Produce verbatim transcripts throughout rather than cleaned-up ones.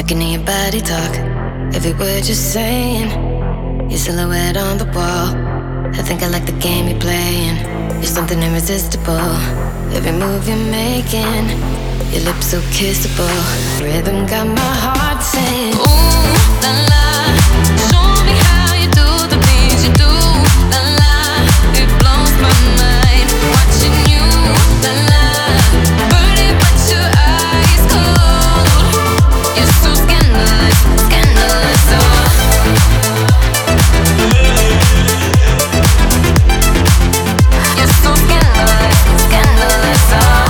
I can hear your body talk, every word you're saying. Your silhouette on the wall, I think I like the game you're playing. You're something irresistible, every move you're making. Your lips so kissable, rhythm got my heart saying ooh, la la. Show me how you do the things you do, la la. It blows my mind, watching you, la la. Burning but your eyes cold. You're so scandalous, scandalous, oh. You're so scandalous, scandalous, oh.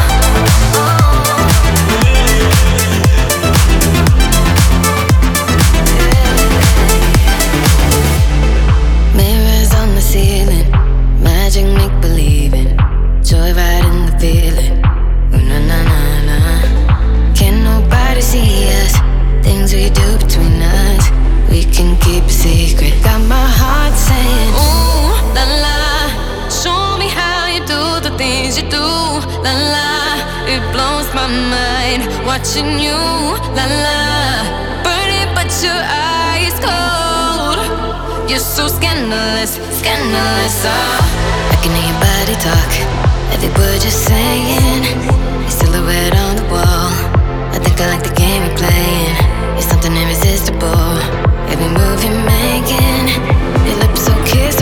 Mirrors on the ceiling, magic make believing, joyride in the feeling. Ooh, na na na na. Can nobody see us? Things we do between us, we can keep a secret. Got my heart saying ooh, la la. Show me how you do the things you do, la la. It blows my mind, watching you, la la. Burning but your eyes cold. You're so scandalous, scandalous, oh. I can hear your body talk, every word you're saying. Your silhouette on the wall, I think I like the game you're playing. You're something irresistible, every move you're making. Your lips so kissable.